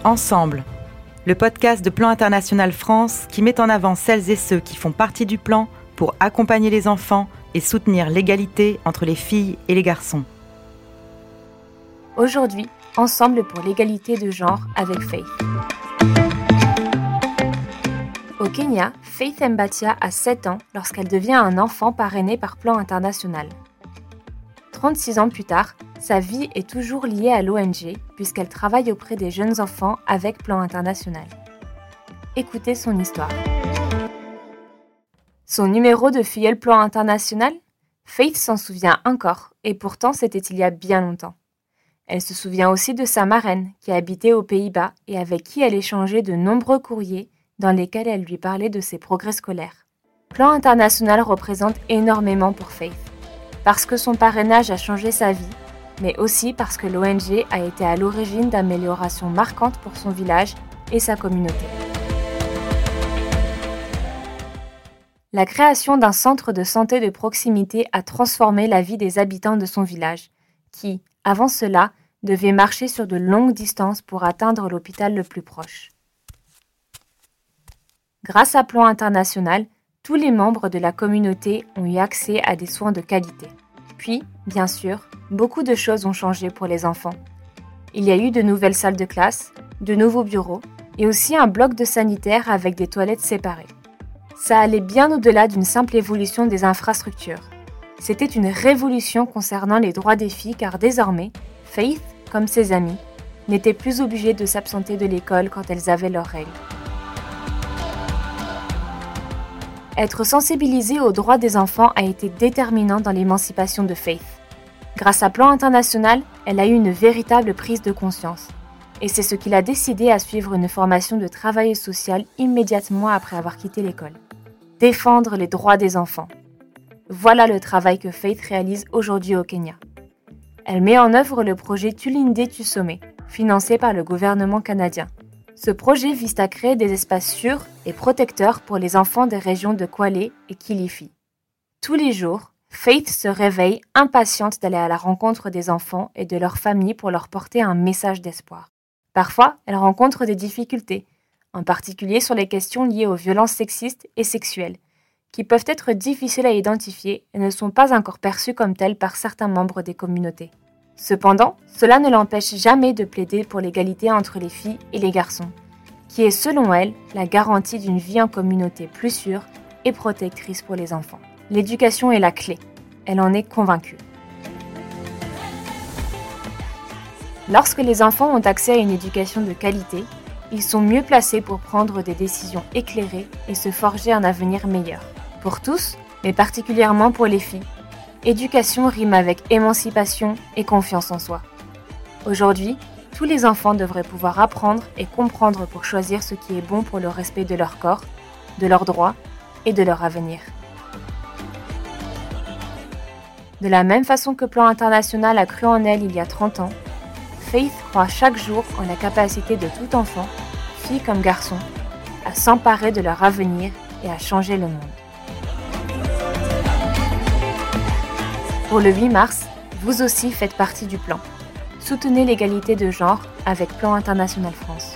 Ensemble, le podcast de Plan International France qui met en avant celles et ceux qui font partie du plan pour accompagner les enfants et soutenir l'égalité entre les filles et les garçons. Aujourd'hui, Ensemble pour l'égalité de genre avec Faith. Au Kenya, Faith Mbatia a 7 ans lorsqu'elle devient un enfant parrainé par Plan International. 36 ans plus tard, sa vie est toujours liée à l'ONG puisqu'elle travaille auprès des jeunes enfants avec Plan International. Écoutez son histoire. Son numéro de filleule Plan International ? Faith s'en souvient encore, et pourtant c'était il y a bien longtemps. Elle se souvient aussi de sa marraine qui habitait aux Pays-Bas et avec qui elle échangeait de nombreux courriers dans lesquels elle lui parlait de ses progrès scolaires. Plan International représente énormément pour Faith, parce que son parrainage a changé sa vie, mais aussi parce que l'ONG a été à l'origine d'améliorations marquantes pour son village et sa communauté. La création d'un centre de santé de proximité a transformé la vie des habitants de son village, qui, avant cela, devaient marcher sur de longues distances pour atteindre l'hôpital le plus proche. Grâce à Plan International, tous les membres de la communauté ont eu accès à des soins de qualité. Puis, bien sûr, beaucoup de choses ont changé pour les enfants. Il y a eu de nouvelles salles de classe, de nouveaux bureaux et aussi un bloc de sanitaire avec des toilettes séparées. Ça allait bien au-delà d'une simple évolution des infrastructures. C'était une révolution concernant les droits des filles car désormais, Faith, comme ses amies, n'étaient plus obligées de s'absenter de l'école quand elles avaient leurs règles. Être sensibilisée aux droits des enfants a été déterminant dans l'émancipation de Faith. Grâce à Plan International, elle a eu une véritable prise de conscience. Et c'est ce qui l'a décidé à suivre une formation de travail social immédiatement après avoir quitté l'école. Défendre les droits des enfants. Voilà le travail que Faith réalise aujourd'hui au Kenya. Elle met en œuvre le projet Tulinde Tusome, financé par le gouvernement canadien. Ce projet vise à créer des espaces sûrs et protecteurs pour les enfants des régions de Kwale et Kilifi. Tous les jours, Faith se réveille impatiente d'aller à la rencontre des enfants et de leurs familles pour leur porter un message d'espoir. Parfois, elle rencontre des difficultés, en particulier sur les questions liées aux violences sexistes et sexuelles, qui peuvent être difficiles à identifier et ne sont pas encore perçues comme telles par certains membres des communautés. Cependant, cela ne l'empêche jamais de plaider pour l'égalité entre les filles et les garçons, qui est selon elle la garantie d'une vie en communauté plus sûre et protectrice pour les enfants. L'éducation est la clé, elle en est convaincue. Lorsque les enfants ont accès à une éducation de qualité, ils sont mieux placés pour prendre des décisions éclairées et se forger un avenir meilleur. Pour tous, mais particulièrement pour les filles, éducation rime avec émancipation et confiance en soi. Aujourd'hui, tous les enfants devraient pouvoir apprendre et comprendre pour choisir ce qui est bon pour le respect de leur corps, de leurs droits et de leur avenir. De la même façon que Plan International a cru en elle il y a 30 ans, Faith croit chaque jour en la capacité de tout enfant, fille comme garçon, à s'emparer de leur avenir et à changer le monde. Pour le 8 mars, vous aussi faites partie du plan. Soutenez l'égalité de genre avec Plan International France.